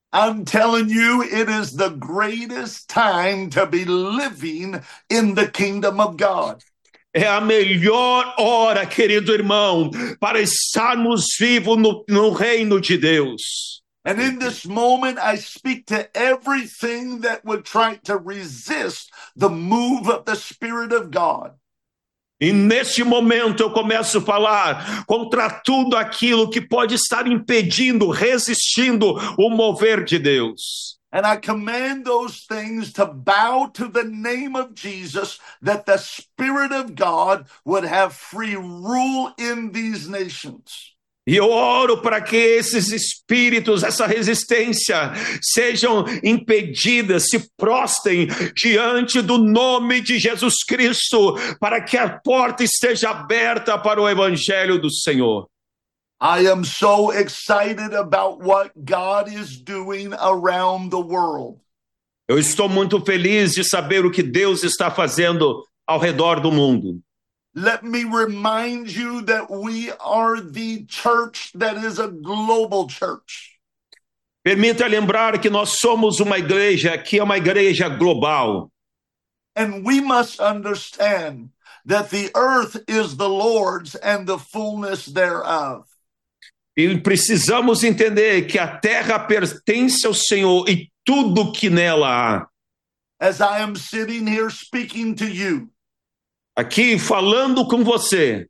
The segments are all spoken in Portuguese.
I'm telling you, it is the greatest time to be living in the kingdom of God. É a melhor hora, querido irmão, para estarmos vivos no reino de Deus. And in this moment, I speak to everything that would try to resist the move of the Spirit of God. E neste momento eu começo a falar contra tudo aquilo que pode estar impedindo, resistindo o mover de Deus. And I command those things to bow to the name of Jesus, that the Spirit of God would have free rule in these nations. E eu oro para que esses espíritos, essa resistência, sejam impedidas, se prostrem diante do nome de Jesus Cristo, para que a porta esteja aberta para o Evangelho do Senhor. I am so excited about what God is doing around the world. Eu estou muito feliz de saber o que Deus está fazendo ao redor do mundo. Let me remind you that we are the church that is a global church. Permita lembrar que nós somos uma igreja que é uma igreja global. And we must understand that the earth is the Lord's and the fullness thereof. E precisamos entender que a terra pertence ao Senhor e tudo que nela há. As I am sitting here speaking to you, Aqui falando com você,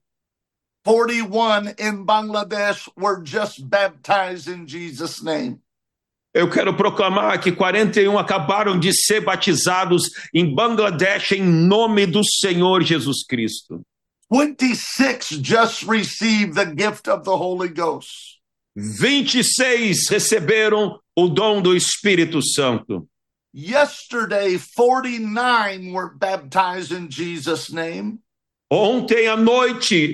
41 in Bangladesh were just baptized in Jesus' name. eu quero proclamar que 41 acabaram de ser batizados em Bangladesh em nome do Senhor Jesus Cristo. 26 just received the gift of the Holy Ghost. 26 receberam o dom do Espírito Santo. Yesterday, 49 were baptized in Jesus' name. Ontem à noite,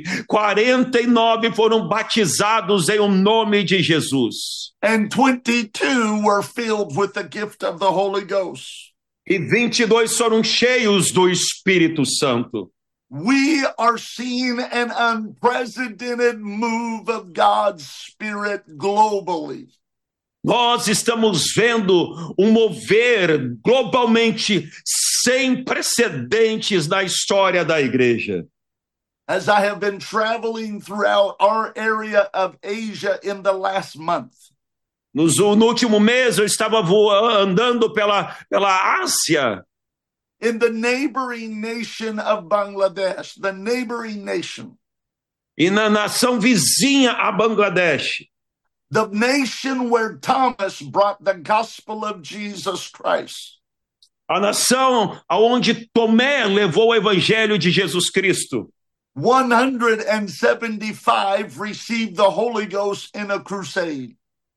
49 foram batizados em o nome de Jesus. And 22 were filled with the gift of the Holy Ghost. E 22 foram cheios do Espírito Santo. We are seeing an unprecedented move of God's Spirit globally. Nós estamos vendo um mover globalmente sem precedentes na história da igreja. As I have been traveling throughout our area of Asia in the last month, No último mês eu estava andando pela Ásia, in the neighboring nation of Bangladesh, the neighboring nation, e na nação vizinha a Bangladesh, the nation where Thomas brought the gospel of Jesus Christ. a nação aonde Tomé levou o evangelho de Jesus Cristo. 175 received the Holy Ghost in a crusade.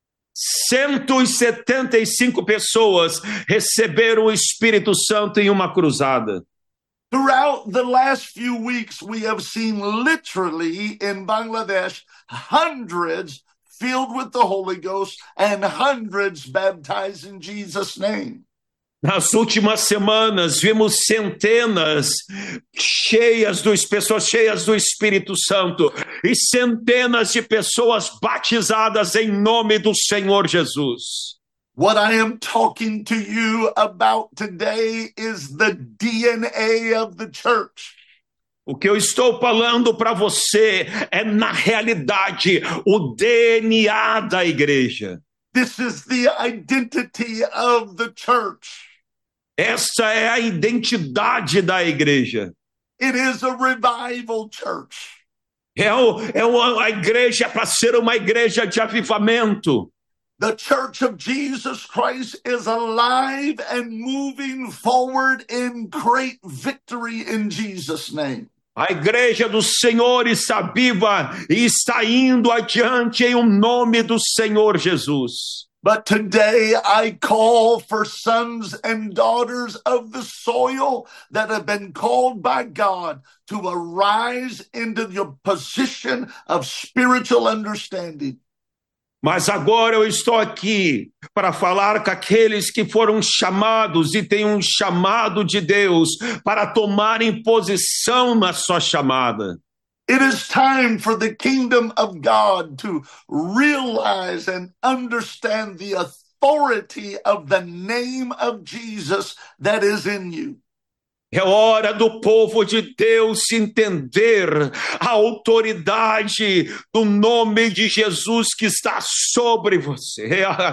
175 pessoas receberam o Espírito Santo em uma cruzada. Throughout the last few weeks, we have seen literally in Bangladesh hundreds filled with the Holy Ghost and hundreds baptized in Jesus' name. Nas últimas semanas, vimos centenas pessoas cheias do Espírito Santo e centenas de pessoas batizadas em nome do Senhor Jesus. What I am talking to you about today is the DNA of the church. O que eu estou falando para você é, na realidade, o DNA da igreja. This is the identity of the church. Essa é a identidade da igreja. It is a revival church. A igreja para ser uma igreja de avivamento. The church of Jesus Christ is alive and moving forward in great victory in Jesus' name. A igreja do Senhor está viva e está indo adiante em nome do Senhor Jesus. But today I call for sons and daughters of the soil that have been called by God to arise into the position of spiritual understanding. Mas agora eu estou aqui para falar com aqueles que foram chamados e têm um chamado de Deus para tomarem posição na sua chamada. It is time for the kingdom of God to realize and understand the authority of the name of Jesus that is in you. É hora do povo de Deus entender a autoridade do nome de Jesus que está sobre você.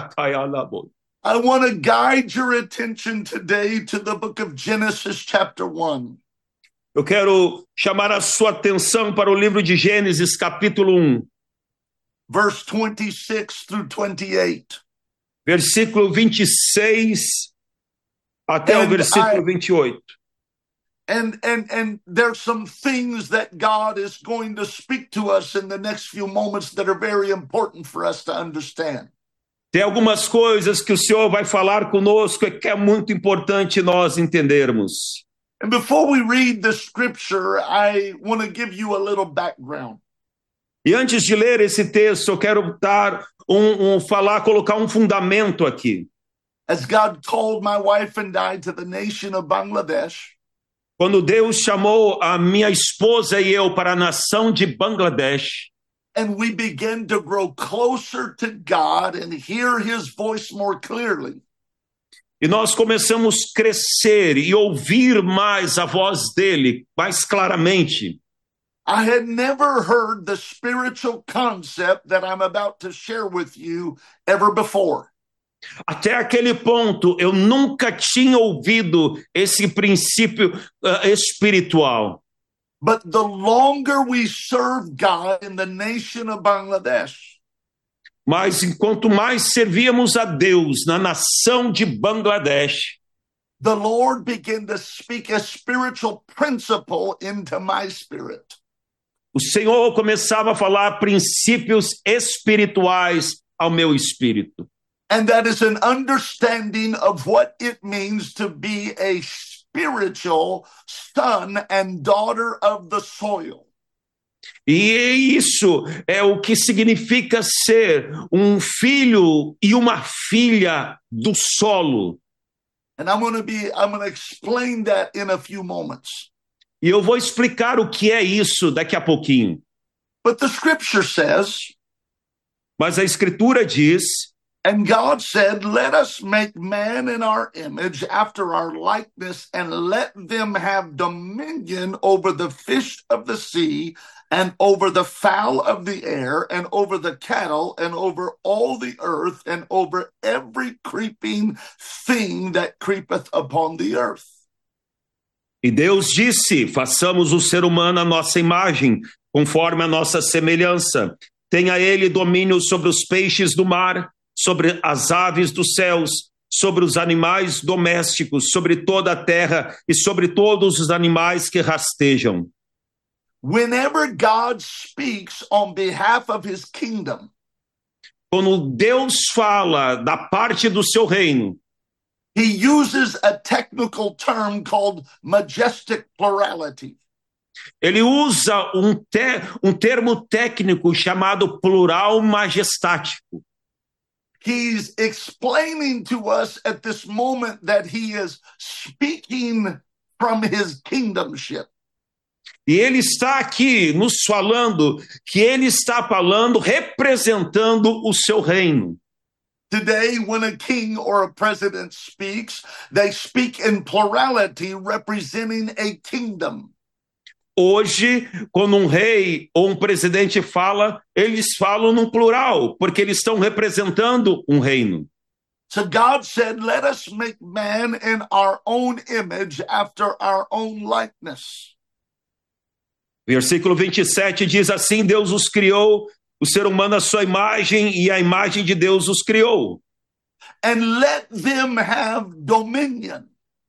I want to guide your attention today to the book of Genesis chapter 1. Eu quero chamar a sua atenção para o livro de Gênesis, capítulo 1. Verse 26 through 28. Versículo 26 até o versículo 28. And there's some things that God is going to speak to us in the next few moments that are very important for us to understand. Tem algumas coisas que o Senhor vai falar conosco e que é muito importante nós entendermos. And before we read the scripture, I want to give you a little background. E antes de ler esse texto, eu quero dar colocar um fundamento aqui. As God called my wife and I to the nation of Bangladesh, quando Deus chamou a minha esposa e eu para a nação de Bangladesh, and we began to grow closer to God and hear his voice more clearly, e nós começamos a crescer e ouvir mais a voz dele mais claramente, I had never heard the spiritual concept that I'm about to share with you ever before. Até aquele ponto, eu nunca tinha ouvido esse princípio espiritual. But the longer we serve God in the nation of Bangladesh, mas enquanto mais servíamos a Deus na nação de Bangladesh, the Lord began to speak a spiritual principle into my spirit. O Senhor começava a falar princípios espirituais ao meu espírito. And that is an understanding of what it means to be a spiritual son and daughter of the soil. E isso é o que significa ser um filho e uma filha do solo. And I'm going to explain that in a few moments. E eu vou explicar o que é isso daqui a pouquinho. But the scripture says, mas a escritura diz, and God said, let us make man in our image after our likeness, and let them have dominion over the fish of the sea, and over the fowl of the air, and over the cattle, and over all the earth, and over every creeping thing that creepeth upon the earth. E Deus disse, façamos o ser humano à nossa imagem, conforme a nossa semelhança. Tenha ele domínio sobre os peixes do mar, sobre as aves dos céus, sobre os animais domésticos, sobre toda a terra e sobre todos os animais que rastejam. Whenever God speaks on behalf of his kingdom, quando Deus fala da parte do seu reino, he uses a technical term called majestic plurality. Ele usa um termo técnico chamado plural majestático. He's explaining to us at this moment that he is speaking from his kingdomship. E ele está aqui nos falando que ele está falando representando o seu reino. Today, when a king or a president speaks, they speak in plurality representing a kingdom. Hoje, quando um rei ou um presidente fala, eles falam no plural, porque eles estão representando um reino. So God said, let us make man in our own image after our own likeness. Versículo 27 diz assim, Deus os criou, o ser humano à sua imagem e a imagem de Deus os criou. And let them have dominion.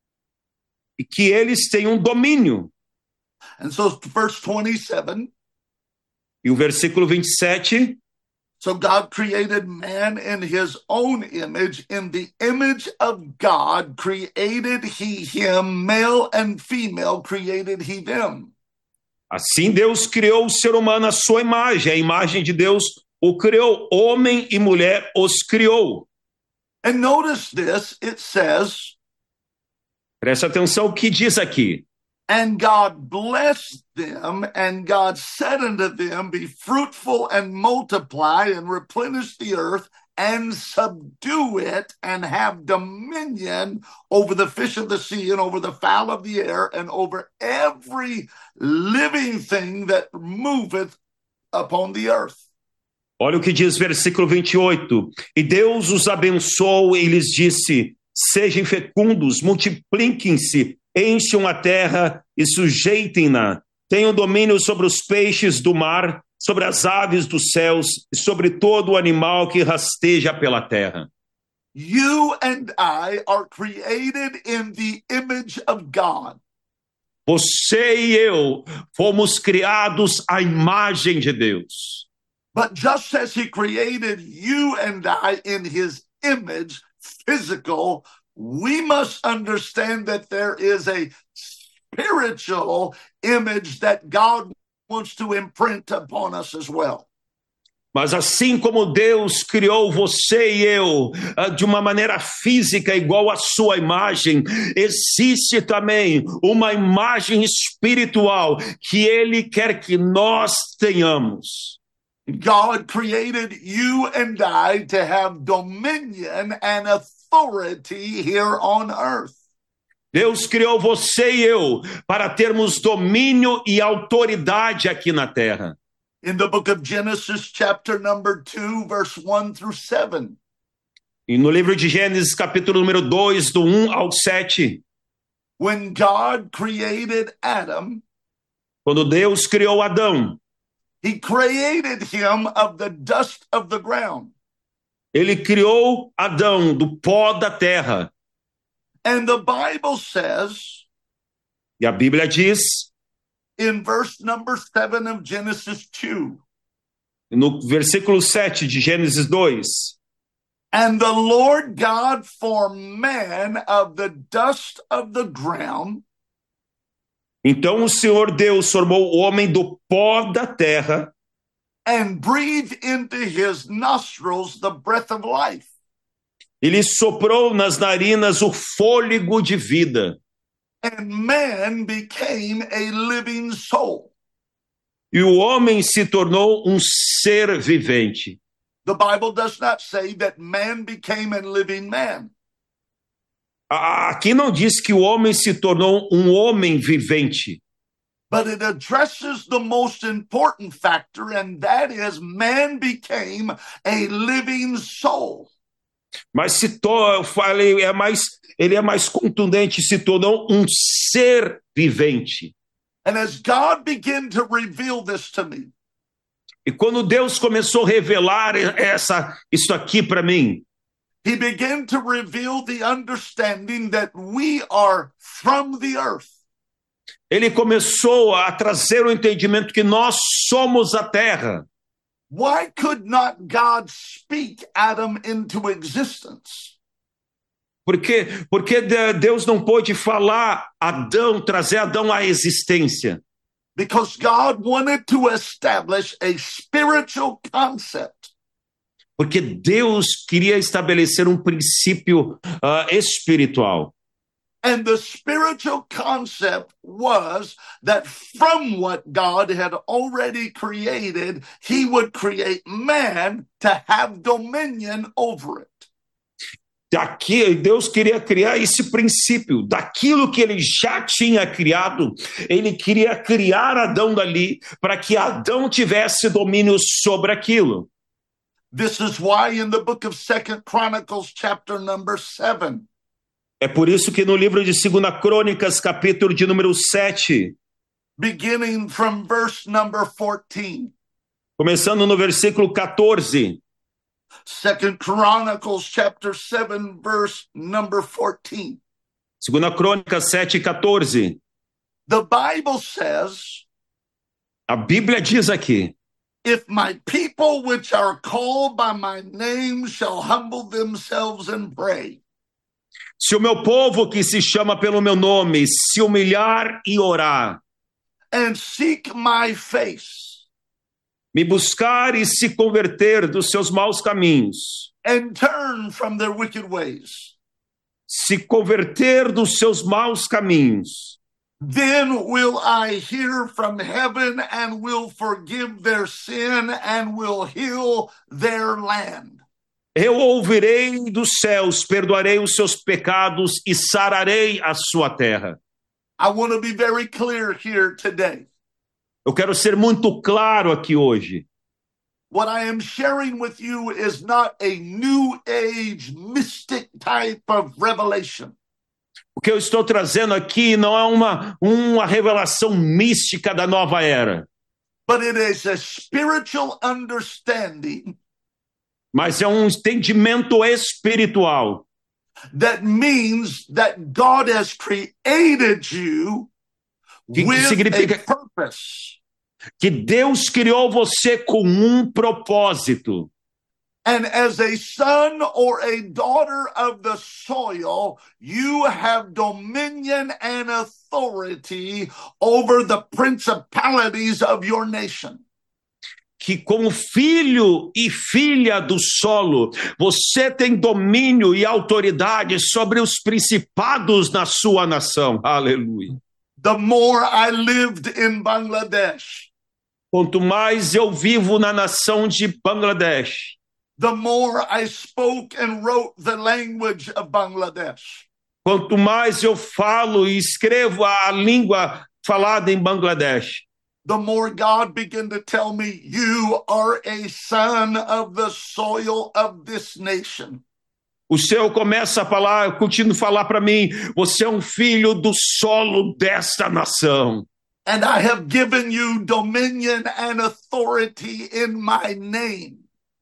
E que eles tenham domínio. And so verse 27. E o versículo 27. So God created man in his own image. In the image of God created he him, male and female created he them. Assim Deus criou o ser humano à sua imagem, a imagem de Deus o criou, homem e mulher os criou. And notice this, it says, preste atenção o que diz aqui. And God blessed them, and God said unto them, be fruitful and multiply and replenish the earth and subdue it and have dominion over the fish of the sea and over the fowl of the air and over every living thing that moveth upon the earth. Olha o que diz versículo 28. E Deus os abençoou e lhes disse: sejam fecundos, multipliquem-se, encham a terra e sujeitem-na. Tenham domínio sobre os peixes do mar, sobre as aves dos céus e sobre todo o animal que rasteja pela terra. You and I are created in the image of God. Você e eu fomos criados à imagem de Deus. But just as he created you and I in his image, physical, we must understand that there is a spiritual image that God wants to imprint upon us as well. Mas assim como Deus criou você e eu de uma maneira física igual à sua imagem, existe também uma imagem espiritual que Ele quer que nós tenhamos. God created you and I to have dominion and authority here on earth. Deus criou você e eu para termos domínio e autoridade aqui na terra. In the book of Genesis, chapter number 2, verse 1 through 7. E no livro de Gênesis, capítulo número 2, do 1 ao 7. When God created Adam, Quando Deus criou Adão, he created him of the dust of the ground. Ele criou Adão do pó da terra. And the Bible says, E a Bíblia diz, in verse number 7 of Genesis 2, no versículo 7 de Gênesis 2, and the Lord God formed man of the dust of the ground, então o Senhor Deus formou o homem do pó da terra and breathed into his nostrils the breath of life. Ele soprou nas narinas o fôlego de vida. And man became a living soul. E o homem se tornou um ser vivente. The Bible does not say that man became a living man. Aqui não diz que o homem se tornou um homem vivente. But it addresses the most important factor, and that is man became a living soul. Mas ele é mais contundente, se tornou um ser vivente. And as God began to reveal this to me, E quando Deus começou a revelar isso aqui para mim, he began to reveal the understanding that we are from the earth. Ele começou a trazer o entendimento que nós somos a terra. Why could not God speak Adam into existence? Porque Deus não pôde falar Adão, trazer Adão à existência. Because God wanted to establish a spiritual concept. Porque Deus queria estabelecer um princípio espiritual. And the spiritual concept was that from what God had already created, he would create man to have dominion over it. Daqui, Deus queria criar esse princípio, daquilo que ele já tinha criado, ele queria criar Adão dali, para que Adão tivesse domínio sobre aquilo. This is why in the book of 2 Chronicles, chapter number 7, é por isso que no livro de 2 Crônicas, capítulo de número 7, beginning from verse number 14, começando no versículo 14, 2 Chronicles chapter 7 verse number 14. 2 Crônicas 7:14. The Bible says, a Bíblia diz aqui: if my people which are called by my name shall humble themselves and pray. Se o meu povo que se chama pelo meu nome se humilhar e orar, and seek my face, me buscar e se converter dos seus maus caminhos, and turn from their wicked ways, se converter dos seus maus caminhos, then will I hear from heaven and will forgive their sin and will heal their land. Eu ouvirei dos céus, perdoarei os seus pecados e sararei a sua terra. I want to be very clear here today. Eu quero ser muito claro aqui hoje. What I am sharing with you is not a new age mystic type of revelation. O que eu estou trazendo aqui não é uma revelação mística da nova era, But it is a spiritual understanding mas é um entendimento espiritual. that means that God has created you Que with significa a purpose. que Deus criou você com um propósito. And as a son or a daughter of the soil, you have dominion and authority over the principalities of your nation. Que como filho e filha do solo, você tem domínio e autoridade sobre os principados na sua nação. Aleluia. The more I lived in Bangladesh, Quanto mais eu vivo na nação de Bangladesh, the more I spoke and wrote the language of Bangladesh. quanto mais eu falo e escrevo a língua falada em Bangladesh, The more God began to tell me, you are a son of the soil of this nation. o Senhor começa a falar, continua a falar para mim, você é um filho do solo desta nação. And I have given you dominion and authority in my name.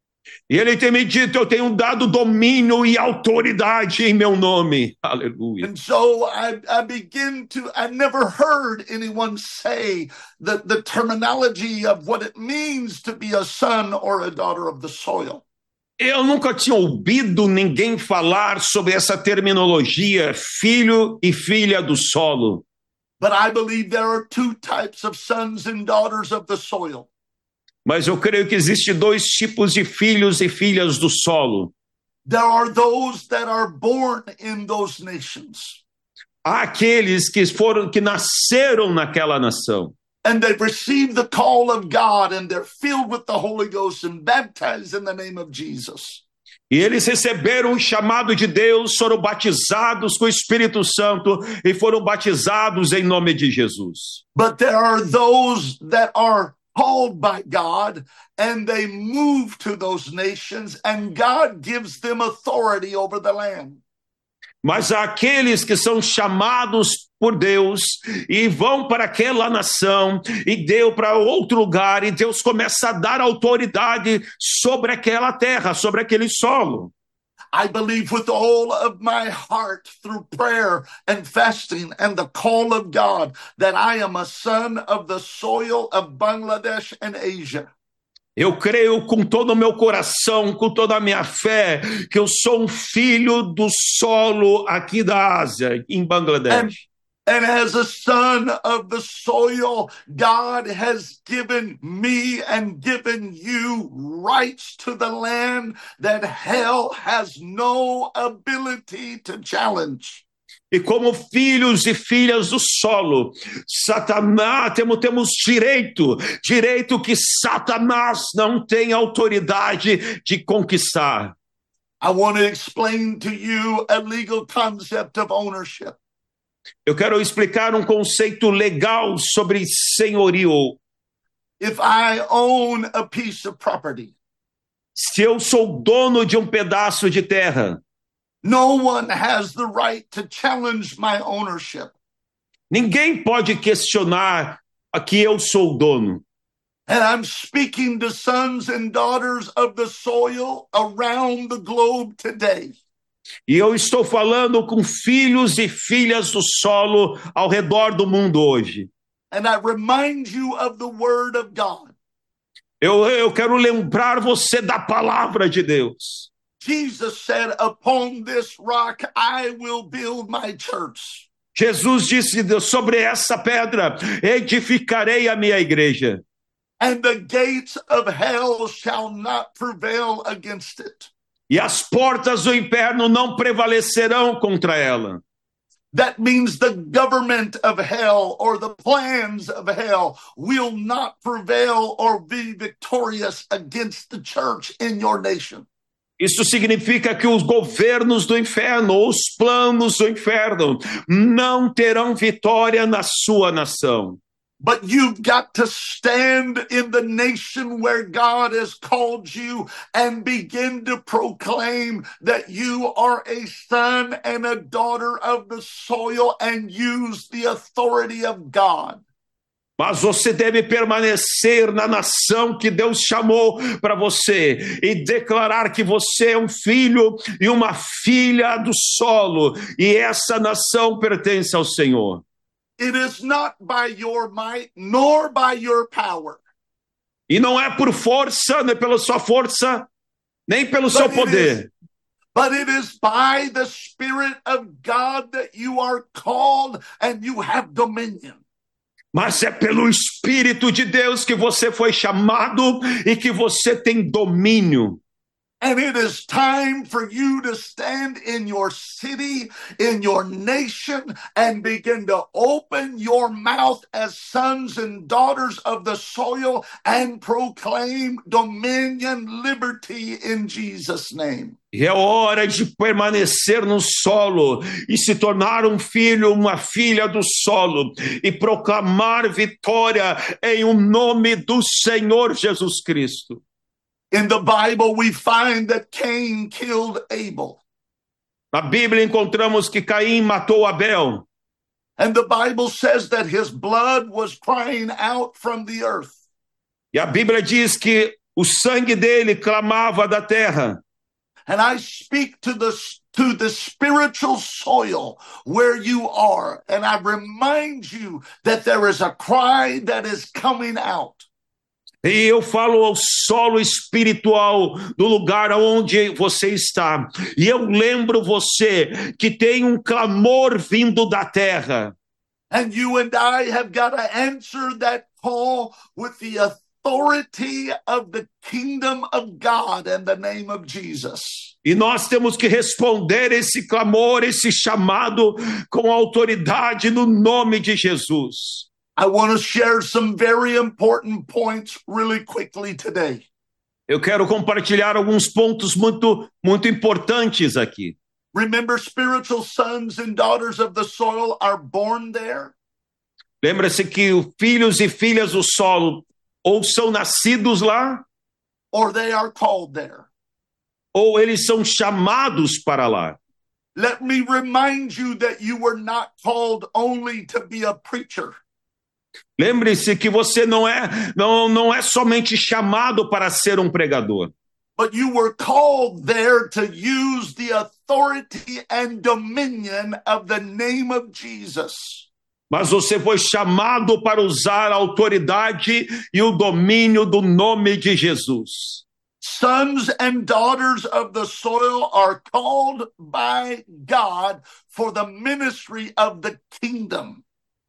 E ele tem me dito, eu tenho dado domínio e autoridade em meu nome. Aleluia. And so I begin to, I never heard anyone say the terminology of what it means to be a son or a daughter of the soil. Eu nunca tinha ouvido ninguém falar sobre essa terminologia, filho e filha do solo. But I believe there are two types of sons and daughters of the soil. Mas eu creio que existem dois tipos de filhos e filhas do solo. There are those that are born in those nations. Há aqueles que nasceram naquela nação. And they've received the call of God and they're filled with the Holy Ghost and baptized in the name of Jesus. E eles receberam o chamado de Deus, foram batizados com o Espírito Santo e foram batizados em nome de Jesus. But there are those that are called by God and they move to those nations and God gives them authority over the land. Mas há aqueles que são chamados por Deus e vão para aquela nação e deu para outro lugar e Deus começa a dar autoridade sobre aquela terra, sobre aquele solo. I believe with all of my heart through prayer and fasting and the call of God that I am a son of the soil of Bangladesh and Asia. Eu creio com todo o meu coração, com toda a minha fé, que eu sou um filho do solo aqui da Ásia, em Bangladesh. And as a son of the soil, God has given me and given you rights to the land that hell has no ability to challenge. E como filhos e filhas do solo, Satanás, temos direito que Satanás não tem autoridade de conquistar. I want to explain to you a legal concept of ownership. Eu quero explicar um conceito legal sobre senhorio. If I own a piece of property, Se eu sou dono de um pedaço de terra, no one has the right to challenge my ownership. ninguém pode questionar a que eu sou o dono. And I'm speaking to sons and daughters of the soil around the globe today. E eu estou falando com filhos e filhas do solo ao redor do mundo hoje. And I remind you of the word of God. Eu quero lembrar você da palavra de Deus. Jesus said, upon this rock I will build my church. Jesus disse, sobre essa pedra edificarei a minha igreja. And the gates of hell shall not prevail against it. E as portas do inferno não prevalecerão contra ela. That means the government of hell or the plans of hell will not prevail or be victorious against the church in your nation. Isso significa que os governos do inferno, os planos do inferno, não terão vitória na sua nação. But you've got to stand in the nation where God has called you and begin to proclaim that you are a son and a daughter of the soil and use the authority of God. Mas você deve permanecer na nação que Deus chamou para você e declarar que você é um filho e uma filha do solo, e essa nação pertence ao Senhor. It is not by your might nor by your power. E não é por força, nem pela sua força, nem pelo seu poder. But it is by the Spirit of God that you are called and you have dominion. Mas é pelo Espírito de Deus que você foi chamado e que você tem domínio. And it is time for you to stand in your city, in your nation, and begin to open your mouth as sons and daughters of the soil and proclaim dominion, liberty in Jesus' name. E é hora de permanecer no solo e se tornar um filho, uma filha do solo e proclamar vitória em o nome do Senhor Jesus Cristo. In the Bible, we find that Cain killed Abel. Na Bíblia encontramos que Caim matou Abel. And the Bible says that his blood was crying out from the earth. E a Bíblia diz que o sangue dele clamava da terra. And I speak to the spiritual soil where you are, and I remind you that there is a cry that is coming out. E eu falo ao solo espiritual do lugar onde você está. E eu lembro você que tem um clamor vindo da terra. And you and I have got to answer that call with the authority of the kingdom of God in the name of Jesus. E nós temos que responder esse clamor, esse chamado com autoridade no nome de Jesus. I want to share some very important points really quickly today. Eu quero compartilhar alguns pontos muito importantes aqui. Remember, spiritual sons and daughters of the soil are born there. Lembra-se que os filhos e filhas do solo ou são nascidos lá, or they are called there. Ou eles são chamados para lá. Let me remind you that you were not called only to be a preacher. Lembre-se que você não é somente chamado para ser um pregador. But you were called there to use the authority and dominion of the name of Jesus. Mas você foi chamado para usar a autoridade e o domínio do nome de Jesus. Sons and daughters of the soil are called by God for the ministry of the kingdom.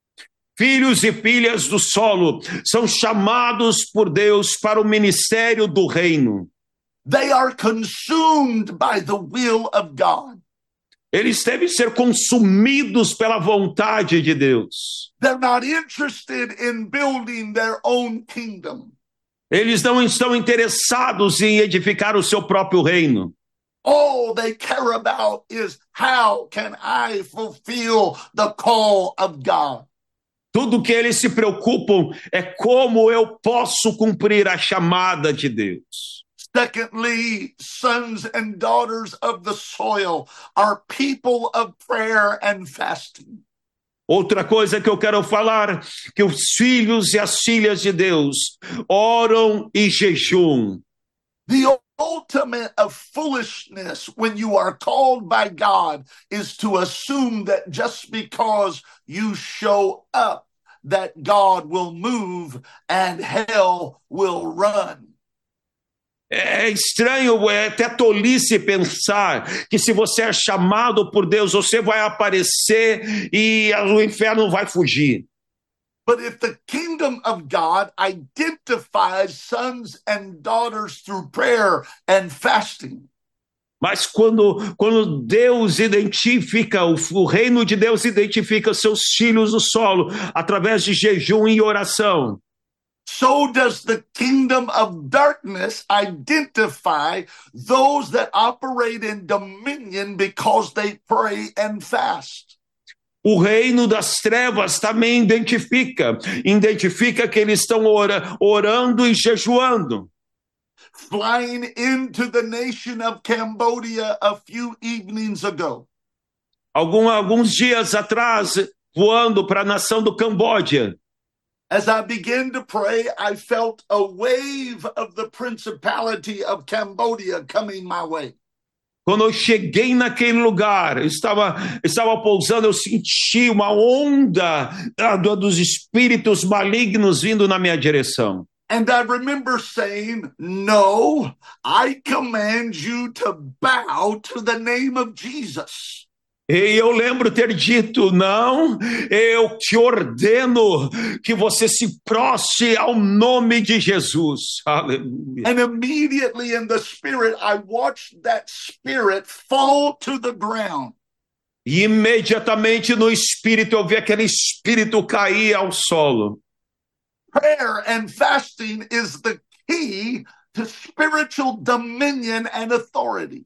Filhos e filhas do solo são chamados por Deus para o ministério do reino. They are consumed by the will of God. Eles devem ser consumidos pela vontade de Deus. They're not interested in building their own kingdom. Eles não estão interessados em edificar o seu próprio reino. All they care about is how can I fulfill the call of God. Tudo que eles se preocupam é como eu posso cumprir a chamada de Deus. Secondly, sons and daughters of the soil are people of prayer and fasting. Outra coisa que eu quero falar, que os filhos e as filhas de Deus oram e jejuam. The ultimate of foolishness when you are called by God is to assume that just because you show up that God will move and hell will run. É estranho, é até tolice pensar que se você é chamado por Deus, você vai aparecer e o inferno vai fugir. But if the kingdom of God identifies sons and daughters through prayer and fasting, mas quando Deus identifica, o reino de Deus identifica seus filhos no solo através de jejum e oração. so does the kingdom of darkness identify those that operate in dominion because they pray and fast. O reino das trevas também identifica que eles estão orando e jejuando. Flying into the nation of Cambodia a few evenings ago, Alguns dias atrás, voando para a nação do Camboja, as I began to pray, I felt a wave of the principality of Cambodia coming my way. quando eu cheguei naquele lugar, estava pousando, eu senti uma onda dos espíritos malignos vindo na minha direção. And I remember saying, no, I command you to bow to the name of Jesus. E eu lembro ter dito, não, eu te ordeno que você se prostre ao nome de Jesus. Aleluia. And immediately in the spirit, I watched that spirit fall to the ground. E imediatamente no espírito eu vi aquele espírito cair ao solo. Prayer and fasting is the key to spiritual dominion and authority.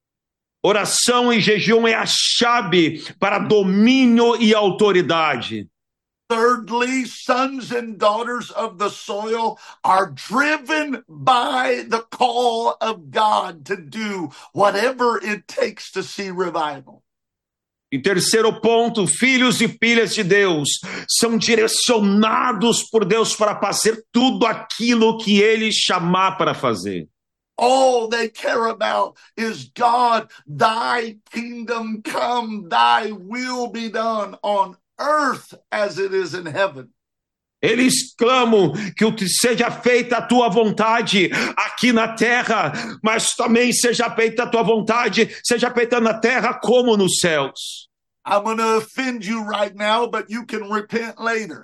Oração e jejum é a chave para domínio e autoridade. Thirdly, sons and daughters of the soil are driven by the call of God to do whatever it takes to see revival. Em terceiro ponto, filhos e filhas de Deus são direcionados por Deus para fazer tudo aquilo que Ele chamar para fazer. All they care about is, God, thy kingdom come, thy will be done on earth as it is in heaven. Eles clamam que seja feita a tua vontade aqui na terra, mas também seja feita a tua vontade, seja feita na terra como nos céus. I'm going to offend you right now, but you can repent later.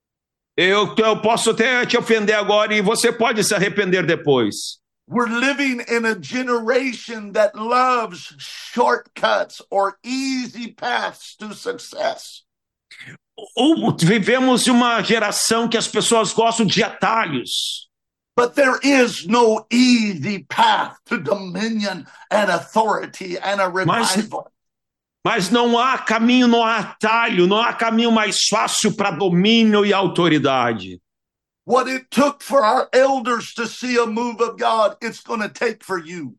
Eu posso até te ofender agora e você pode se arrepender depois. We're living in a generation that loves shortcuts or easy paths to success. Vivemos uma geração que as pessoas gostam de atalhos. But there is no easy path to dominion and authority and a revival. Mas não há caminho, não há atalho, não há caminho mais fácil para domínio e autoridade. What it took for our elders to see a move of God, it's going to take for you.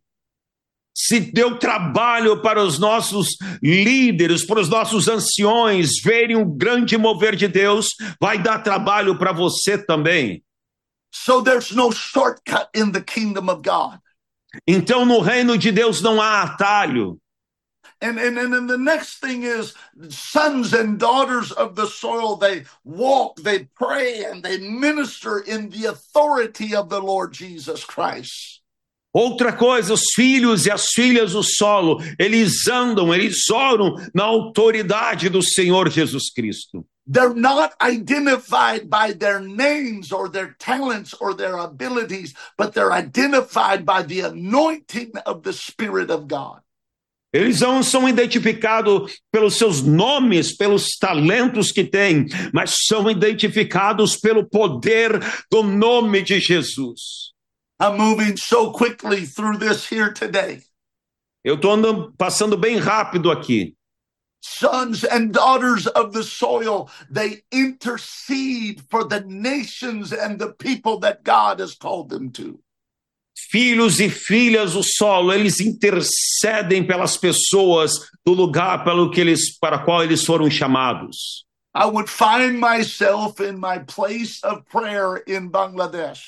Se deu trabalho para os nossos líderes, para os nossos anciões verem um grande mover de Deus, vai dar trabalho para você também. So there's no shortcut in the kingdom of God. Então no reino de Deus não há atalho. And the next thing is, sons and daughters of the soil, they walk, they pray, and they minister in the authority of the Lord Jesus Christ. Outra coisa, os filhos e as filhas do solo, eles andam, eles oram na autoridade do Senhor Jesus Cristo. They're not identified by their names or their talents or their abilities, but they're identified by the anointing of the Spirit of God. Eles não são identificados pelos seus nomes, pelos talentos que têm, mas são identificados pelo poder do nome de Jesus. I'm moving so quickly through this here today. Eu estou passando bem rápido aqui. Sons and daughters of the soil, they intercede for the nations and the people that God has called them to. Filhos e filhas do solo, eles intercedem pelas pessoas do lugar para qual eles foram chamados. I would find myself in my place of prayer in Bangladesh.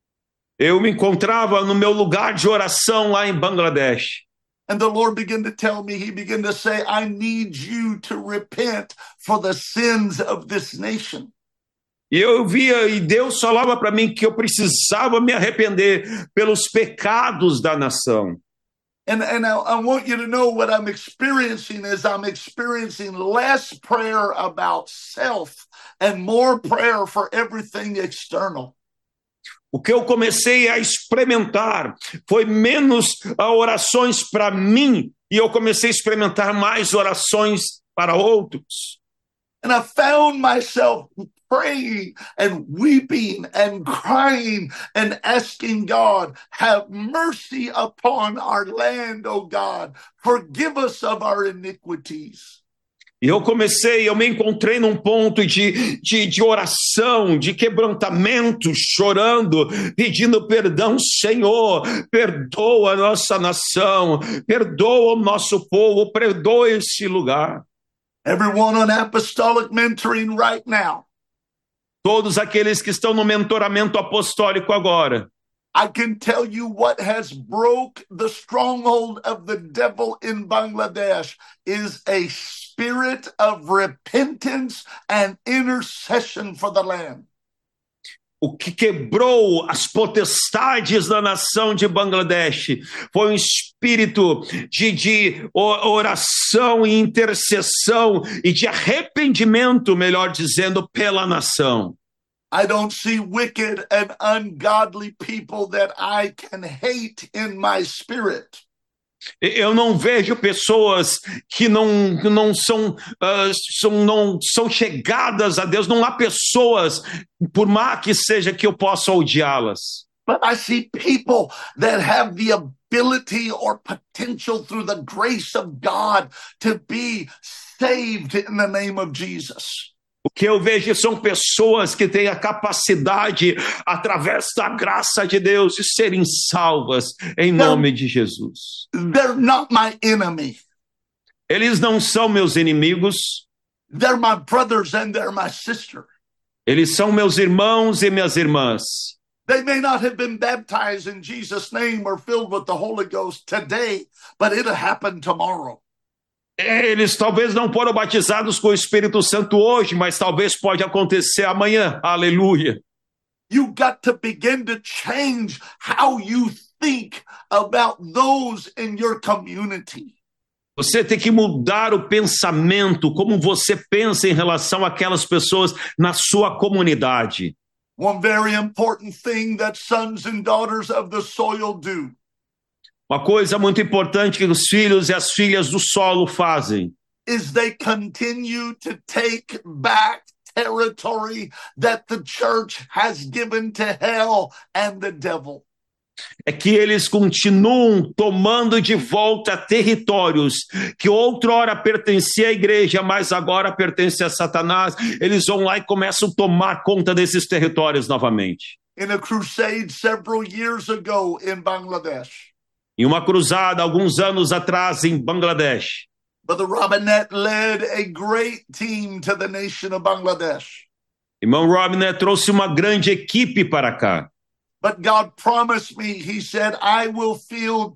Eu me encontrava no meu lugar de oração lá em Bangladesh. And the Lord began to tell me, he began to say, I need you to repent for the sins of this nation. E eu via, e Deus falava para mim que eu precisava me arrepender pelos pecados da nação. And I want you to know what I'm experiencing is I'm experiencing less prayer about self and more prayer for everything external. O que eu comecei a experimentar foi menos orações para mim e eu comecei a experimentar mais orações para outros. And I found myself praying and weeping and crying and asking God, have mercy upon our land, O God. Forgive us of our iniquities. E eu me encontrei num ponto de oração, de quebrantamento, chorando, pedindo perdão, Senhor, perdoa a nossa nação, perdoa o nosso povo, perdoa esse lugar. Everyone on apostolic mentoring right now, Todos aqueles que estão no mentoramento apostólico agora, I can tell you what has broke the stronghold of the devil in Bangladesh is a spirit of repentance and intercession for the land. o que quebrou as potestades da nação de Bangladesh foi um espírito de oração e intercessão e de arrependimento, melhor dizendo, pela nação. I don't see wicked and ungodly people that I can hate in my spirit. Eu não vejo pessoas que não são chegadas a Deus. Não há pessoas, por má que seja, que eu possa odiá-las. But I see people that have the ability or potential through the grace of God to be saved in the name of Jesus. O que eu vejo são pessoas que têm a capacidade, através da graça de Deus, de serem salvas em nome de Jesus. They're not my enemy. Eles não são meus inimigos. They're my brothers and they're my sister. Eles são meus irmãos e minhas irmãs. They may not have been baptized in Jesus' name or filled with the Holy Ghost today, but it'll happen tomorrow. Eles talvez não foram batizados com o Espírito Santo hoje, mas talvez pode acontecer amanhã. Aleluia. You got to begin to change how you think about those in your community. Você tem que mudar o pensamento, como você pensa em relação àquelas pessoas na sua comunidade. One very important thing that sons and daughters of the soil do. Uma coisa muito importante que os filhos e as filhas do solo fazem is they continue to take back territory that the church has given to hell and the devil. É que eles continuam tomando de volta territórios que outrora pertencia à igreja, mas agora pertence a Satanás. Eles vão lá e começam a tomar conta desses territórios novamente. In a crusade several years ago in Bangladesh, Em uma cruzada, alguns anos atrás, em Bangladesh, Brother Robinette led a great team to the nation of Bangladesh. irmão Robinette trouxe uma grande equipe para cá. But God promised me, he said, I will fill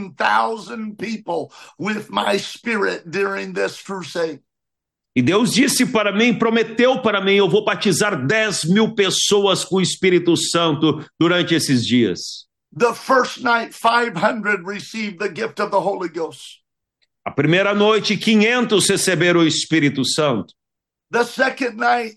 10,000 people with my spirit during this crusade. E Deus disse para mim, prometeu para mim, eu vou batizar 10.000 pessoas com o Espírito Santo durante esses dias. The first night, 500 received the gift of the Holy Ghost. A primeira noite, 500 receberam o Espírito Santo. The second night,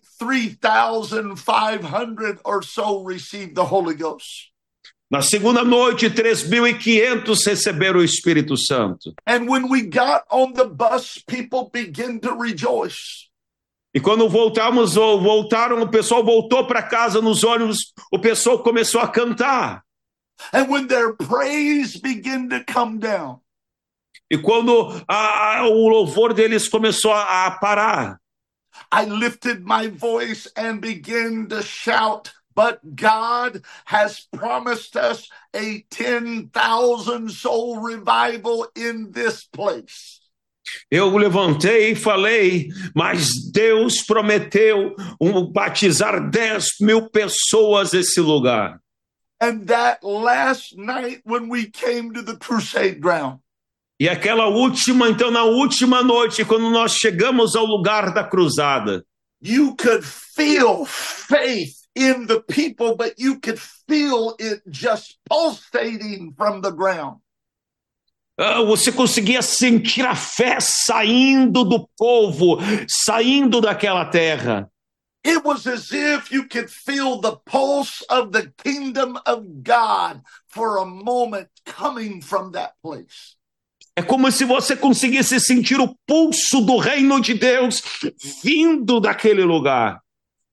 3,500 or so received the Holy Ghost. Na segunda noite, 3.500 receberam o Espírito Santo. And when we got on the bus, people began to rejoice. E quando voltaram, o pessoal voltou para casa nos ônibus, o pessoal começou a cantar. And when their praise began to come down, E quando o louvor deles começou a parar, I lifted my voice and began to shout, but God has promised us a 10,000 soul revival in this place. eu levantei e falei, mas Deus prometeu batizar 10.000 pessoas nesse lugar. And that last night when we came to the crusade ground, E aquela última, então na última noite, quando nós chegamos ao lugar da cruzada, you could feel faith in the people, but you could feel it just pulsating from the ground. Você conseguia sentir a fé saindo do povo, saindo daquela terra. It was as if you could feel the pulse of the kingdom of God for a moment coming from that place. É como se você conseguisse sentir o pulso do reino de Deus vindo daquele lugar.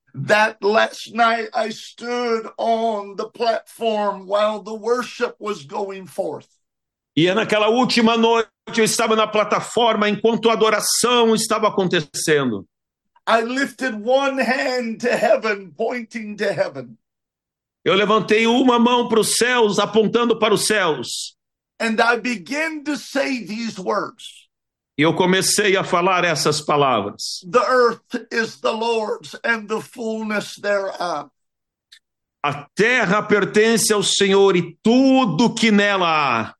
That last night I stood on the platform while the worship was going forth. E naquela última noite eu estava na plataforma enquanto a adoração estava acontecendo. I lifted one hand to heaven, pointing to heaven. Eu levantei uma mão para os céus, apontando para os céus. And I began to say these words. E eu comecei a falar essas palavras. The earth is the Lord's and the fullness thereof. A terra pertence ao Senhor e tudo que nela há.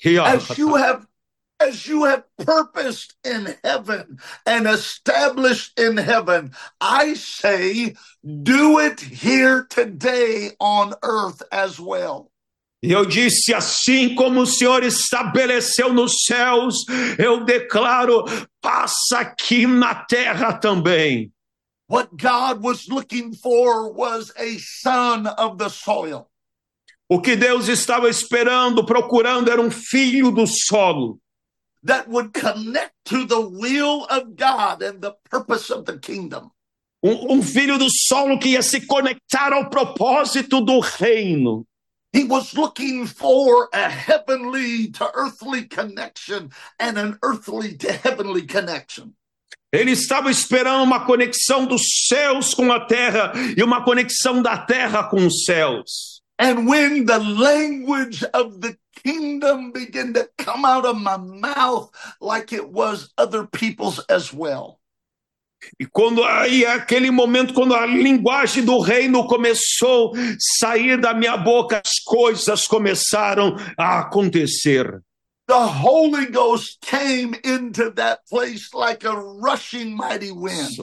As you have purposed in heaven and established in heaven, I say, do it here today on earth as well. E eu disse, assim como o Senhor estabeleceu nos céus, eu declaro, passa aqui na terra também. What God was looking for was a son of the soil. O que Deus estava esperando, procurando, era um filho do solo. That would connect to the will of God and the purpose of the kingdom. Um filho do solo que ia se conectar ao propósito do reino. He was looking for a heavenly to earthly connection and an earthly to heavenly connection. Ele estava esperando uma conexão dos céus com a terra e uma conexão da terra com os céus. And when the language of the kingdom began to come out of my mouth like it was other people's as well. E quando aí aquele momento quando a linguagem do reino começou a sair da minha boca, as coisas começaram a acontecer. The Holy Ghost came into that place like a rushing mighty wind.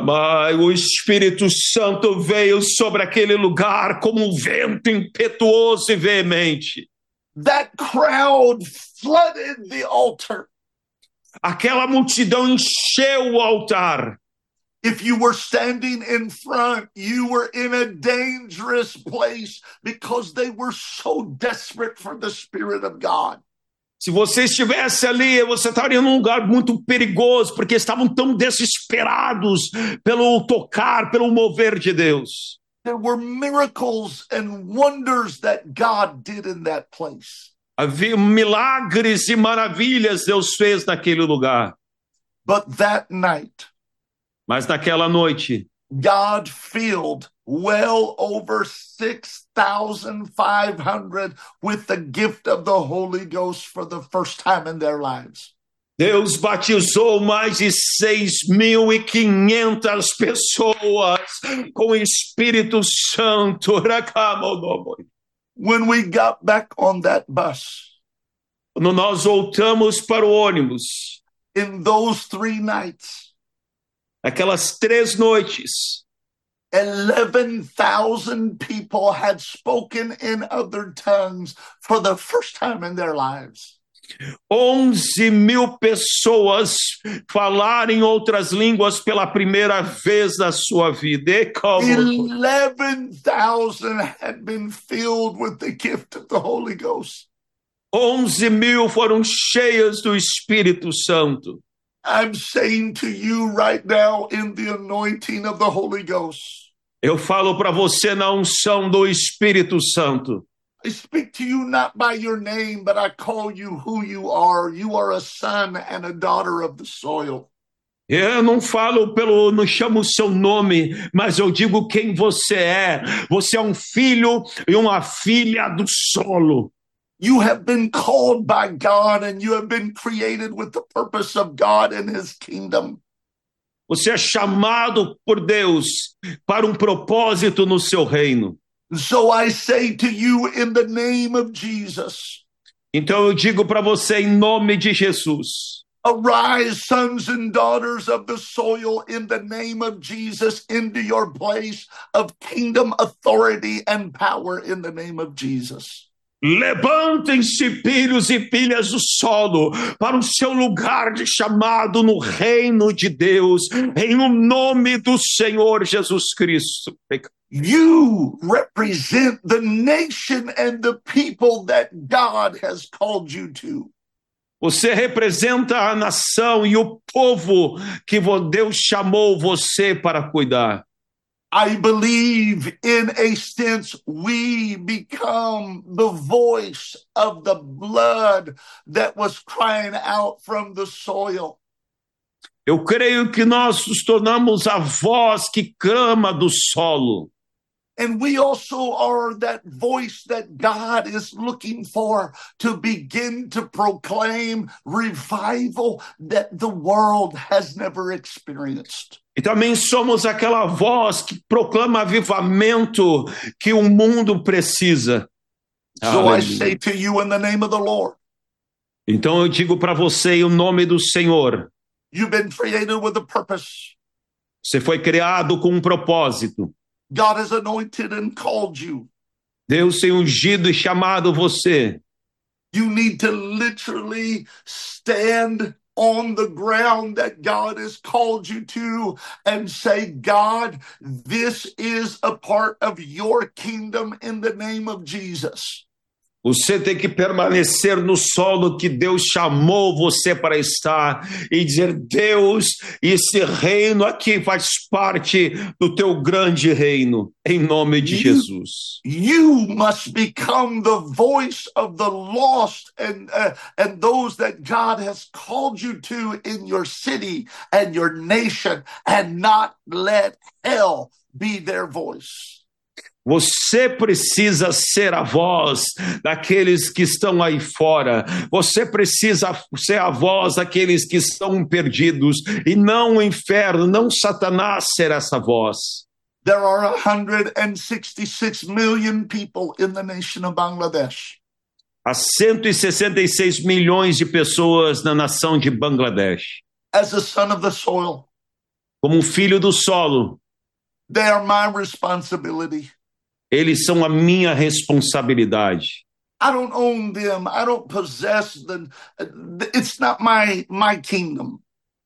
O Espírito Santo veio sobre aquele lugar como um vento impetuoso e veemente. That crowd flooded the altar. Aquela multidão encheu o altar. If you were standing in front, you were in a dangerous place because they were so desperate for the Spirit of God. Se você estivesse ali, você estaria num lugar muito perigoso, porque estavam tão desesperados pelo tocar, pelo mover de Deus. There were miracles and wonders that God did in that place. Havia milagres e maravilhas Deus fez naquele lugar. But that night, mas naquela noite, God filled well over 6,500 with the gift of the Holy Ghost for the first time in their lives. Deus batizou mais de 6.500 pessoas com o Espírito Santo. When we got back on that bus, quando nós voltamos para o ônibus, in those 3 nights, aquelas 3 noites, 11,000 people had spoken in other tongues for the first time in their lives. 11.000 pessoas falaram em outras línguas pela primeira vez na sua vida. 11,000 had been filled with the gift of the Holy Ghost. 11.000 foram cheias do Espírito Santo. I'm saying to you right now in the anointing of the Holy Ghost. Eu falo para você na unção do Espírito Santo. I speak to you not by your name, but I call you who you are. You are a son and a daughter of the soil. Eu não chamo o seu nome, mas eu digo quem você é. Você é um filho e uma filha do solo. You have been called by God and you have been created with the purpose of God and His kingdom. Você é chamado por Deus para um propósito no seu reino. So I say to you in the name of Jesus. Então eu digo para você em nome de Jesus. Arise, sons and daughters of the soil, in the name of Jesus, into your place of kingdom authority and power in the name of Jesus. Levantem-se, filhos e filhas do solo, para o seu lugar de chamado no reino de Deus, em nome do Senhor Jesus Cristo. You represent the nation and the people that God has called you to. Você representa a nação e o povo que Deus chamou você para cuidar. I believe, in a sense, we become the voice of the blood that was crying out from the soil. Eu creio que nós nos tornamos a voz que clama do solo. And we also are that voice that God is looking for to begin to proclaim revival that the world has never experienced. E também somos aquela voz que proclama avivamento que o mundo precisa. So I say to you in the name of the Lord, Então eu digo para você em nome do Senhor, you've been created with a purpose. você foi criado com um propósito. God has anointed and called you. Deus tem ungido e chamado você. You need to literally stand on the ground that God has called you to and say, God, this is a part of your kingdom in the name of Jesus. Você tem que permanecer no solo que Deus chamou você para estar e dizer, Deus, esse reino aqui faz parte do teu grande reino, em nome de Jesus. You must become the voice of the lost and those that God has called you to in your city and your nation, and not let hell be their voice. Você precisa ser a voz daqueles que estão aí fora. Você precisa ser a voz daqueles que estão perdidos. E não o inferno, não Satanás ser essa voz. There are 166 million people in the nation of Bangladesh. Há 166 milhões de pessoas na nação de Bangladesh. As a son of the soil, Como um filho do solo, they are my responsibility. eles são a minha responsabilidade. I don't own them. I don't possess them. It's not my kingdom.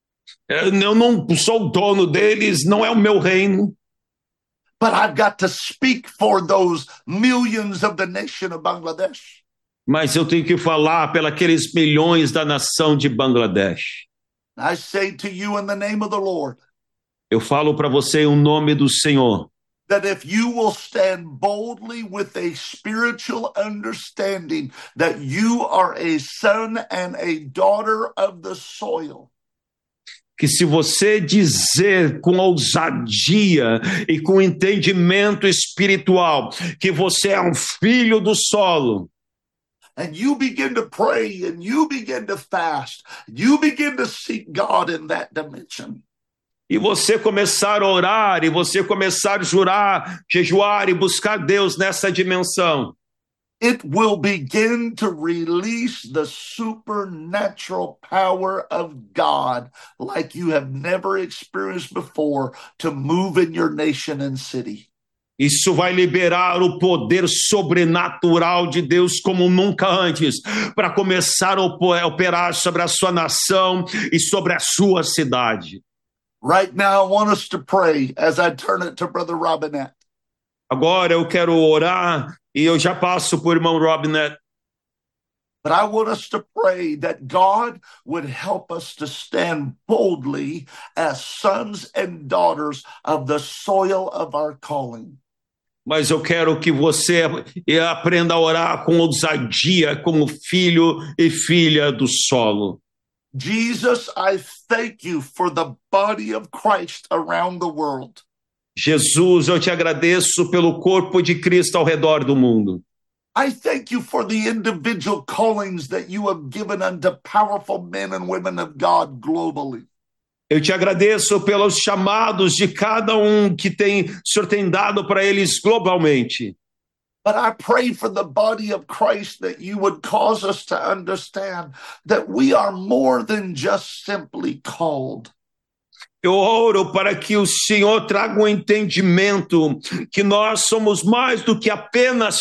Eu não sou o dono deles, não é o meu reino. But I've got to speak for those millions of the nation of Bangladesh. Mas eu tenho que falar pelos milhões da nação de Bangladesh. I say to you in the name of the Lord, Eu falo para você em nome do Senhor, that if you will stand boldly with a spiritual understanding that you are a son and a daughter of the soil, que se você dizer com ousadia e com entendimento espiritual que você é um filho do solo, and you begin to pray and you begin to fast, you begin to seek God in that dimension, e você começar a orar, e você começar a jurar, jejuar e buscar Deus nessa dimensão, it will begin to release the supernatural power of God like you have never experienced before to move in your nation and city. isso vai liberar o poder sobrenatural de Deus como nunca antes, para começar a operar sobre a sua nação e sobre a sua cidade. Right now, I want us to pray as I turn it to Brother Robinette. Agora eu quero orar e eu já passo por irmão Robinette. But I want us to pray that God would help us to stand boldly as sons and daughters of the soil of our calling. Mas eu quero que você aprenda a orar com ousadia como filho e filha do solo. Jesus, I thank you for the body of Christ around the world. Jesus, eu te agradeço pelo corpo de Cristo ao redor do mundo. I thank you for the individual callings that you have given unto powerful men and women of God globally. Eu te agradeço pelos chamados de cada que o Senhor tem dado para eles globalmente. But I pray for the body of Christ that you would cause us to understand that we are more than just simply called. Eu oro para que o Senhor traga um entendimento que nós somos mais do que apenas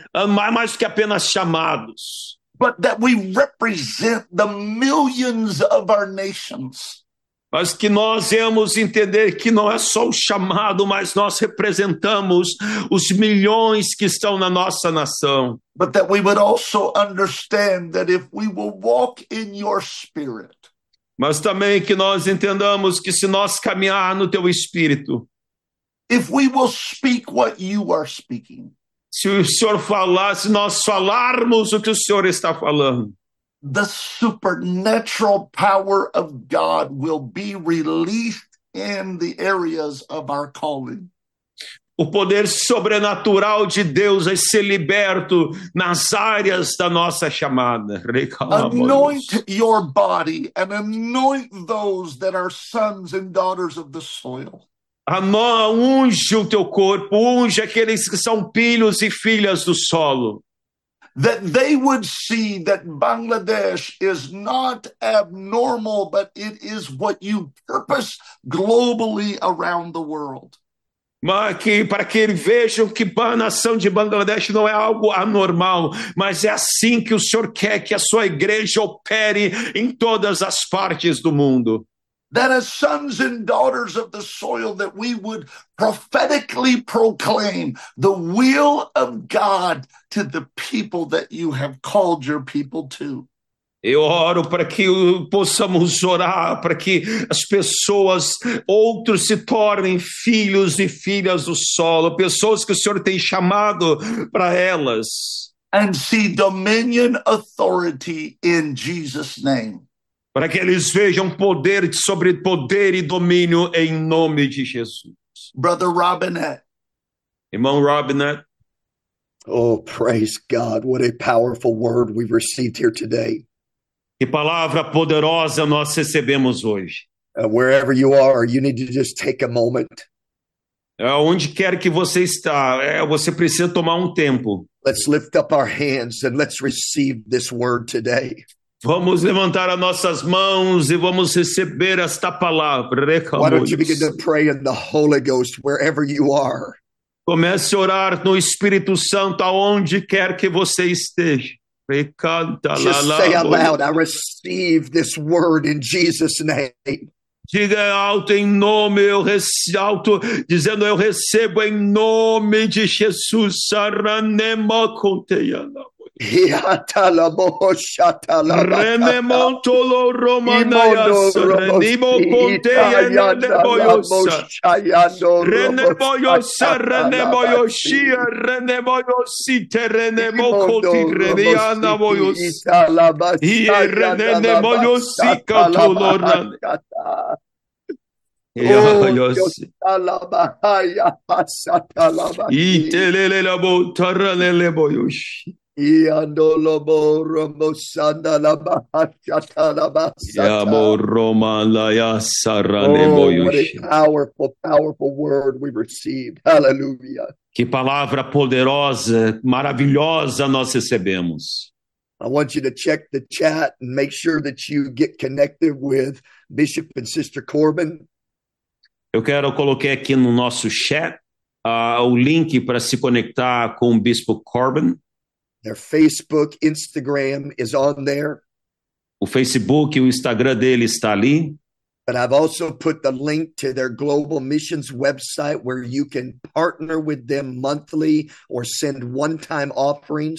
chamados. But that we represent the millions of our nations. Mas que nós vamos entender que não é só o chamado, mas nós representamos os milhões que estão na nossa nação. But that we would also understand that if we will walk in your spirit, Mas também que nós entendamos que se nós caminhar no teu espírito, if we will speak what you are speaking, Se o Senhor falar, se nós falarmos o que o Senhor está falando, the supernatural power of God will be released in the areas of our calling. o poder sobrenatural de Deus vai ser liberto nas áreas da nossa chamada. Anoint your body and anoint those that are sons and daughters of the soil. Unge o teu corpo, unge aqueles que são filhos e filhas do solo. That they would see that Bangladesh is not abnormal, but it is what you purpose globally around the world. Para que eles vejam que a nação de Bangladesh não é algo anormal, mas é assim que o Senhor quer que a sua igreja opere em todas as partes do mundo. That as sons and daughters of the soil, that we would prophetically proclaim the will of God to the people that you have called your people to. Eu oro para que possamos orar, para que as pessoas, outros se tornem filhos e filhas do solo, pessoas que o Senhor tem chamado para elas. And see dominion authority in Jesus' name. Para que eles vejam poder sobre poder e domínio em nome de Jesus. Brother Robinette. Irmão Robinette. Oh, praise God. What a powerful word we've received here today. Que palavra poderosa nós recebemos hoje. Wherever you are, you need to just take a moment. Onde quer que você está, você precisa tomar um tempo. Let's lift up our hands and let's receive this word today. Vamos levantar as nossas mãos e vamos receber esta palavra. Why don't you begin to pray in the Holy Ghost wherever you are? Comece a orar no Espírito Santo aonde quer que você esteja. Just say out loud, I receive this word in Jesus' name. Diga alto em nome, alto, dizendo eu recebo em nome de Jesus. Saranema conteiana. Renemontolo romanayas, renimo conteia neboyosa, reneboyosa, reneboyoshia, reneboyosite, renemokoti, reniana boyosa, renemoyosika toloran. Itelele la botarane boyoshi. What a powerful, powerful word we received. Hallelujah. Que palavra poderosa, maravilhosa nós recebemos. I want you to check the chat and make sure that you get connected with Bishop and Sister Corbin. Eu coloquei aqui no nosso chat o link para se conectar com o Bispo Corbin. Their Facebook, Instagram is on there. O Facebook e o Instagram dele está ali. But I've also put the link to their global missions website where you can partner with them monthly or send one-time offerings.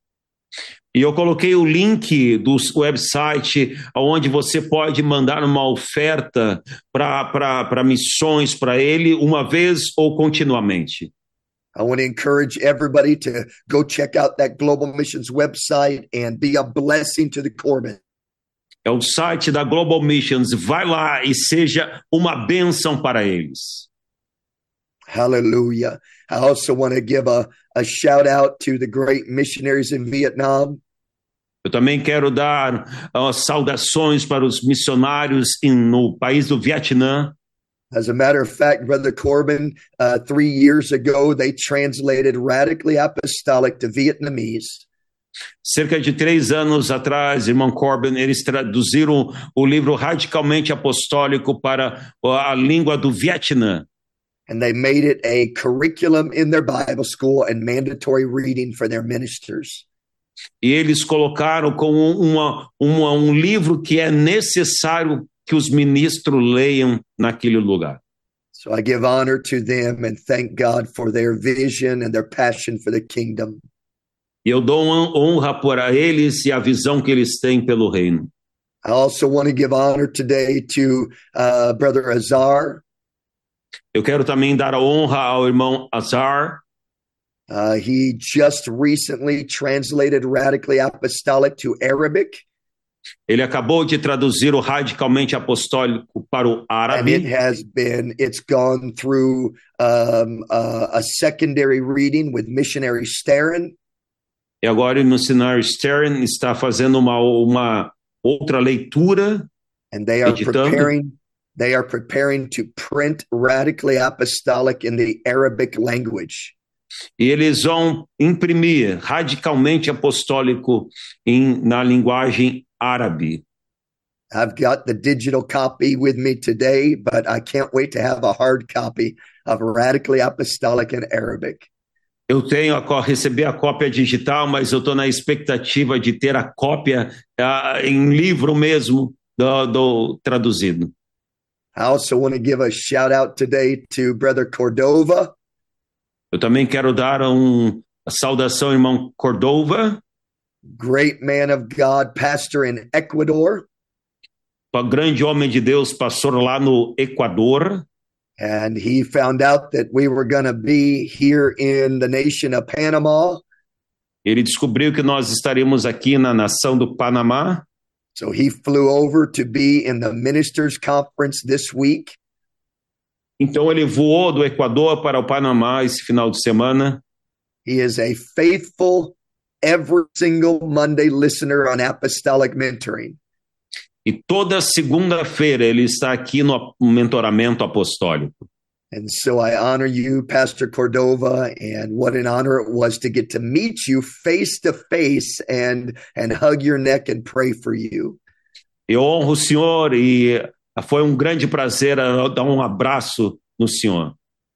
E eu coloquei o link do website onde você pode mandar uma oferta para missões para ele uma vez ou continuamente. I want to encourage everybody to go check out that Global Missions website and be a blessing to the Corbin. É o site da Global Missions. Vai lá e seja uma bênção para eles. Hallelujah. I also want to give a shout out to the great missionaries in Vietnam. Eu também quero dar saudações para os missionários no país do Vietnã. As a matter of fact, Brother Corbin, 3 years ago, they translated Radically Apostolic to Vietnamese. Cerca de 3 anos atrás, irmão Corbin, eles traduziram o livro Radicalmente Apostólico para a língua do Vietnã. And they made it a curriculum in their Bible school and mandatory reading for their ministers. E eles colocaram como um livro que é necessário que os ministros leiam naquele lugar. So I give honor to them and thank God for their vision and their passion for the kingdom. E eu dou honra para eles e a visão que eles têm pelo reino. I also want to give honor today to Brother Azar. Eu quero também dar a honra ao irmão Azar. He just recently translated Radically Apostolic to Arabic. Ele acabou de traduzir o Radicalmente Apostólico para o And it árabe. it's gone through a secondary reading with missionary Starren. E agora o missionário Stern está fazendo uma outra leitura, And they are editando. preparing to print Radically Apostolic in the Arabic language. E eles vão imprimir Radicalmente Apostólico na linguagem árabe. I've got the digital copy with me today, but I can't wait to have a hard copy of Radically Apostolic in Arabic. Eu recebi a cópia digital, mas eu estou na expectativa de ter a cópia em livro mesmo do traduzido. I also want to give a shout out today to Brother Cordova. Eu também quero dar uma saudação ao irmão Cordova, great man of God, pastor in Ecuador. Grande homem de Deus, pastor lá no Equador. And he found out that we were going to be here in the nation of Panama. Ele descobriu que nós estaríamos aqui na nação do Panamá. So he flew over to be in the ministers conference this week. Então ele voou do Equador para o Panamá esse final de semana. He is a faithful every single Monday listener on Apostolic Mentoring. E toda segunda-feira ele está aqui no mentoramento apostólico. And so I honor you, Pastor Cordova, and what an honor it was to get to meet you face to face and hug your neck and pray for you. Eu honro o senhor e foi um grande prazer dar um abraço no senhor.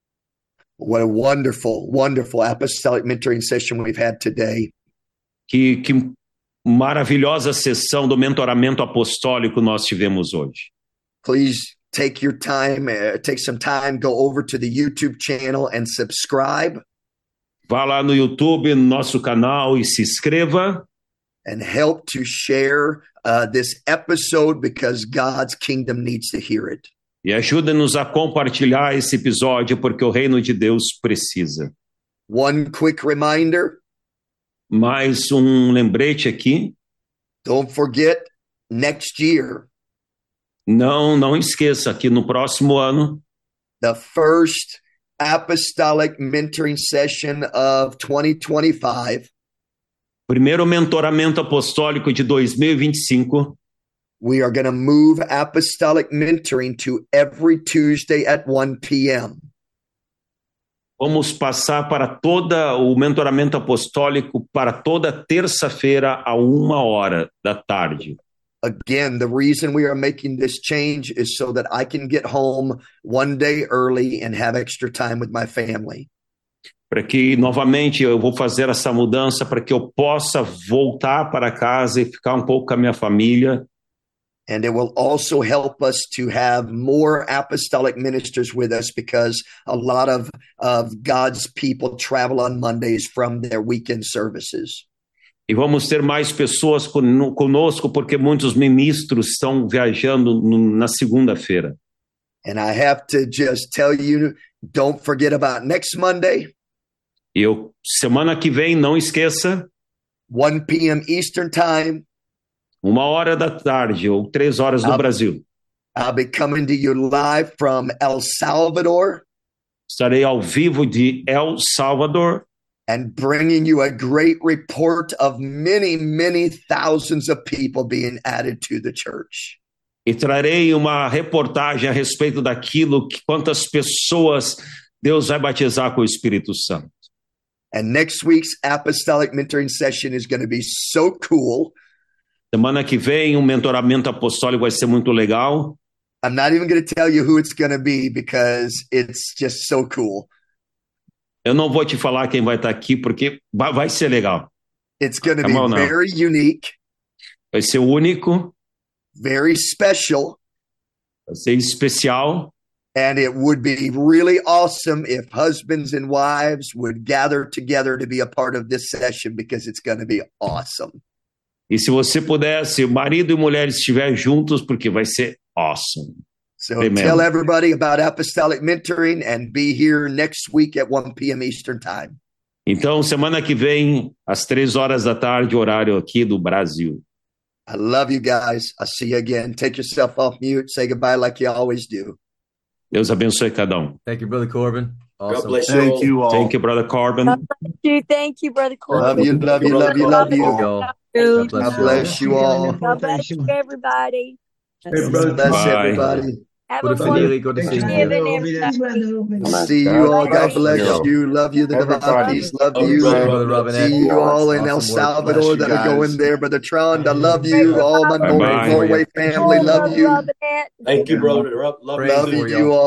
What a wonderful, wonderful apostolic mentoring session we've had today. Que maravilhosa sessão do mentoramento apostólico nós tivemos hoje. Please take some time, go over to the YouTube channel and subscribe. Vá lá no YouTube, no nosso canal, e se inscreva. And help to share this episode because God's kingdom needs to hear it. E ajude-nos a compartilhar esse episódio porque o reino de Deus precisa. One quick reminder. Mais lembrete aqui. Don't forget, next year. Não esqueça que no próximo ano. The first apostolic mentoring session of 2025. Primeiro mentoramento apostólico de 2025. We are going to move apostolic mentoring to every Tuesday at 1 p.m. Vamos passar para o mentoramento apostólico para toda terça-feira a 13h. Again, the reason we are making this change is so that I can get home one day early and have extra time with my family. Para que, novamente, eu vou fazer essa mudança para que eu possa voltar para casa e ficar um pouco com a minha família. And it will also help us to have more apostolic ministers with us because a lot of God's people travel on Mondays from their weekend services. E vamos ter mais pessoas conosco porque muitos ministros estão viajando na segunda-feira. And I have to just tell you, don't forget about next Monday. E semana que vem, não esqueça. 1 p.m. Eastern Time. 13h ou 3h do Brasil. I'll be coming to you live from El Salvador. Estarei ao vivo de El Salvador. And bringing you a great report of many, many thousands of people being added to the church. E trarei uma reportagem a respeito daquilo que quantas pessoas Deus vai batizar com o Espírito Santo. And next week's apostolic mentoring session is going to be so cool. Semana que vem, mentoramento apostólico vai ser muito legal. I'm not even going to tell you who it's going to be because it's just so cool. Eu não vou te falar quem vai estar aqui porque vai ser legal. It's going to be very unique. Vai ser único. Very special. Vai ser especial. And it would be really awesome if husbands and wives would gather together to be a part of this session because it's going to be awesome. E se você pudesse, marido e mulher estiver juntos, porque vai ser awesome. So Amen. tell everybody about Apostolic Mentoring and be here next week at 1 p.m. Eastern Time. Então, semana que vem, às 3 horas da tarde, horário aqui do Brasil. I love you guys. I'll see you again. Take yourself off mute. Say goodbye like you always do. Deus abençoe cada um. Thank you, Brother Corbin. Awesome. God bless Thank you all. Thank you, Brother Corbin. Thank you, Brother Corbin. Love you, love you, love you, love you. God God bless you all. God bless you, everybody. Bless Bye. everybody. Have Brother a wonderful Finelli, good to see you. Thanksgiving, everybody. See you all. God bless you. you. Love you, the Devontaes. Love you. Brother Robinette. See you all in El Awesome work. Salvador Bless you that are guys. going there. Brother Trond, I love you. All my Bye-bye. Norway family, love you. Thank you, brother. Love Praying Love for you y'all. all.